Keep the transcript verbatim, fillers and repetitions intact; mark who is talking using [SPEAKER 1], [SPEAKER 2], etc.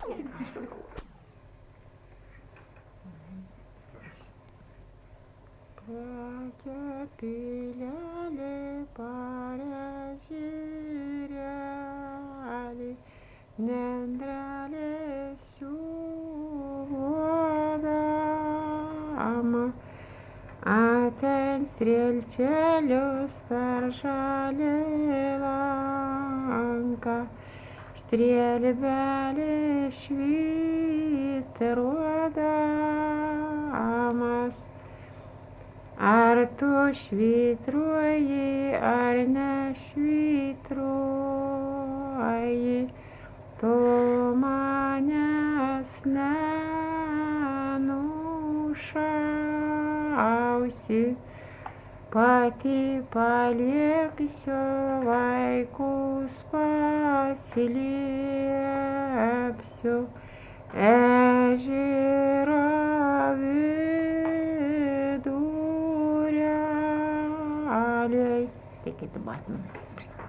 [SPEAKER 1] Plaukia pilelė parežirelį, nendrelė siūlodama, a ten strėlčelius per žalią lanką, strėlbelė švytruodamas. Ar tu švytruoji, ar nešvytruoji, tu manęs nenušausi, pati paliksiu vaikus paslėpsiu ežero vidurelėj. Take it the button.